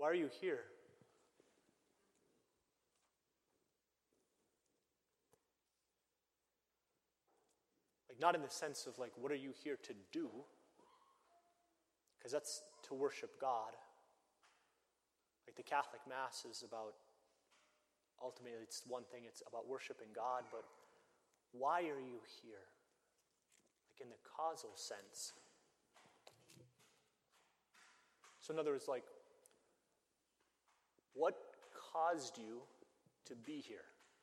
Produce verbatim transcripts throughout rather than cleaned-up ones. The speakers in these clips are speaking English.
Why are you here? Like, not in the sense of, like, what are you here to do? Because that's to worship God. Like, the Catholic Mass is about, ultimately, it's one thing, it's about worshiping God, but why are you here? Like, in the causal sense. So in other words, like, what caused you to be here?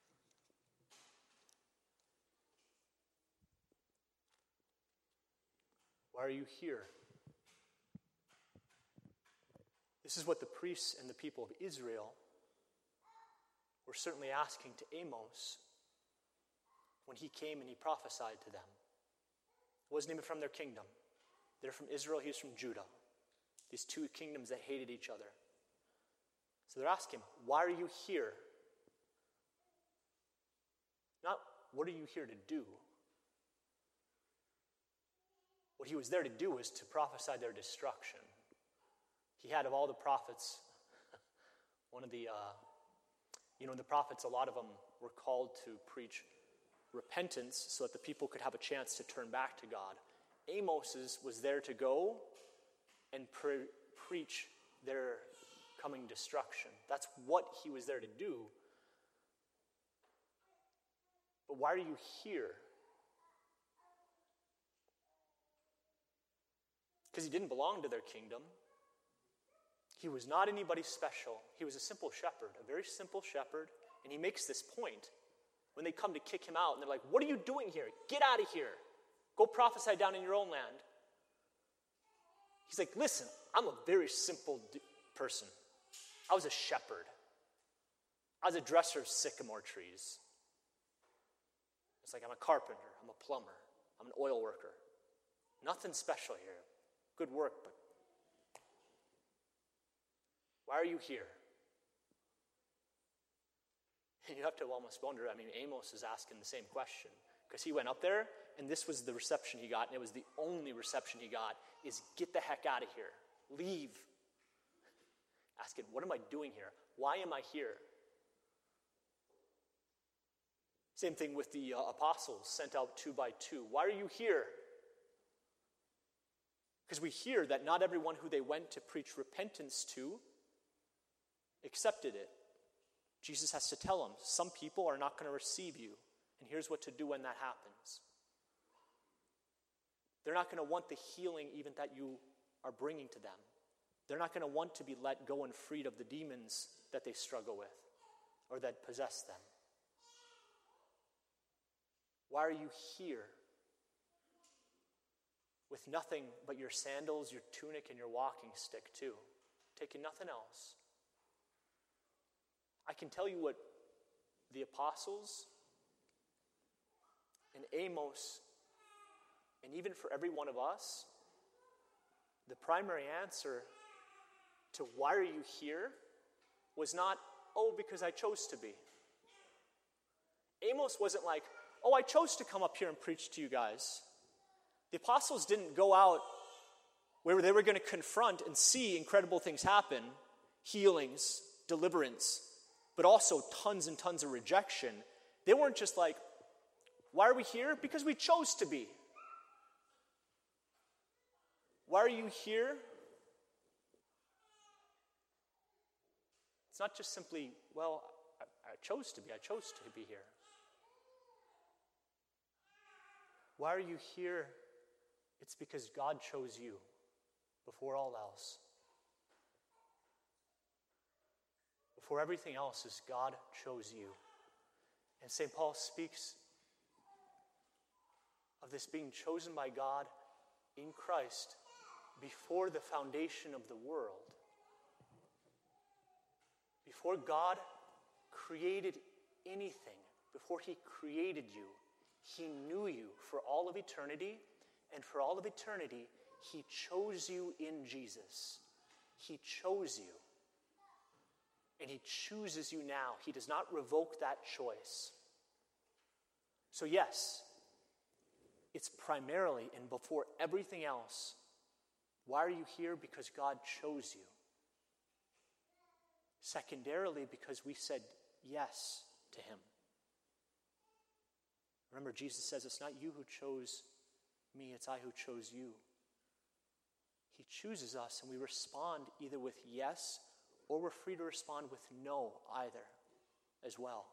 Why are you here? This is what the priests and the people of Israel were certainly asking to Amos when he came and he prophesied to them. It wasn't even from their kingdom. They're from Israel, he's from Judah. These two kingdoms that hated each other. So they're asking him, why are you here? Not, what are you here to do? What he was there to do was to prophesy their destruction. He had, of all the prophets, one of the, uh, you know, the prophets, a lot of them were called to preach repentance so that the people could have a chance to turn back to God. Amos's was there to go and pre- preach their coming destruction. That's what he was there to do. But why are you here? Because he didn't belong to their kingdom. He was not anybody special. He was a simple shepherd, a very simple shepherd. And he makes this point when they come to kick him out. And they're like, what are you doing here? Get out of here. Go prophesy down in your own land. He's like, listen, I'm a very simple d- person. I was a shepherd. I was a dresser of sycamore trees. It's like I'm a carpenter. I'm a plumber. I'm an oil worker. Nothing special here. Good work, but why are you here? And you have to almost wonder, I mean, Amos is asking the same question. Because he went up there, and this was the reception he got, and it was the only reception he got, is get the heck out of here. Leave. Asking, what am I doing here? Why am I here? Same thing with the uh, apostles sent out two by two. Why are you here? Because we hear that not everyone who they went to preach repentance to accepted it. Jesus has to tell them, some people are not going to receive you, and here's what to do when that happens. They're not going to want the healing even that you are bringing to them. They're not going to want to be let go and freed of the demons that they struggle with or that possess them. Why are you here? With nothing but your sandals, your tunic, and your walking stick too. Taking nothing else. I can tell you what the apostles and Amos, and even for every one of us, the primary answer to why are you here was not, oh, because I chose to be. Amos wasn't like, oh, I chose to come up here and preach to you guys. The apostles didn't go out where they were going to confront and see incredible things happen, healings, deliverance, but also tons and tons of rejection. They weren't just like, why are we here? Because we chose to be. Why are you here? It's not just simply, well, I, I chose to be. I chose to be here. Why are you here? It's because God chose you before all else. Before everything else is God chose you. And Saint Paul speaks of this being chosen by God in Christ before the foundation of the world. Before God created anything, before he created you, he knew you for all of eternity, and for all of eternity, he chose you in Jesus. He chose you. And he chooses you now. He does not revoke that choice. So yes, it's primarily and before everything else, why are you here? Because God chose you. Secondarily, because we said yes to him. Remember, Jesus says, it's not you who chose me, it's I who chose you. He chooses us, and we respond either with yes, or we're free to respond with no either as well.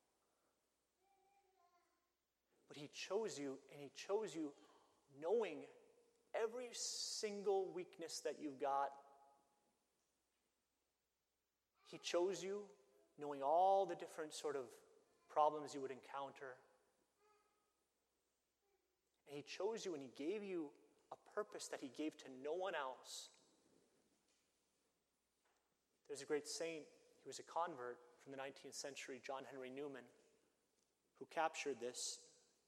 But he chose you, and he chose you knowing every single weakness that you've got. He chose you knowing all the different sort of problems you would encounter. And he chose you and he gave you a purpose that he gave to no one else. There's a great saint, he was a convert from the nineteenth century, John Henry Newman, who captured this.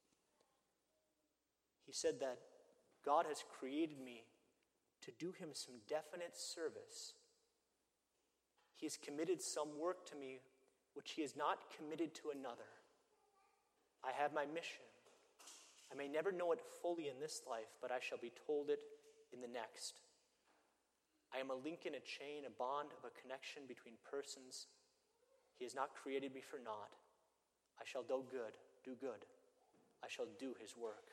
He said that God has created me to do him some definite service. He has committed some work to me which he has not committed to another. I have my mission. I may never know it fully in this life, but I shall be told it in the next. I am a link in a chain, a bond of a connection between persons. He has not created me for naught. I shall do good, do good. I shall do his work.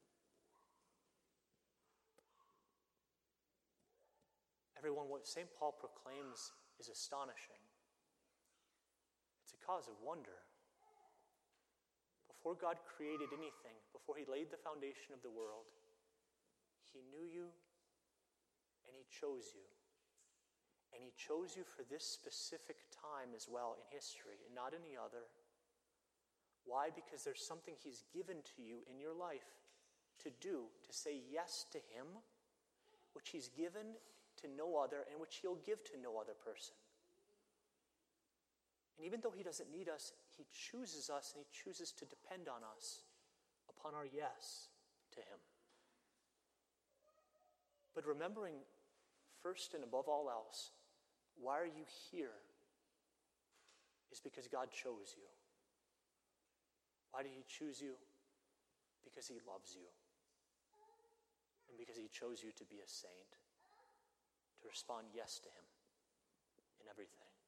Everyone, what Saint Paul proclaims is astonishing. It's a cause of wonder. Before God created anything, before he laid the foundation of the world, he knew you and he chose you. And he chose you for this specific time as well in history and not any other. Why? Because there's something he's given to you in your life to do, to say yes to him, which he's given to no other and which he'll give to no other person. And even though he doesn't need us, he chooses us and he chooses to depend on us upon our yes to him. But remembering first and above all else, why are you here? Is because God chose you. Why did he choose you? Because he loves you. And because he chose you to be a saint, to respond yes to him in everything.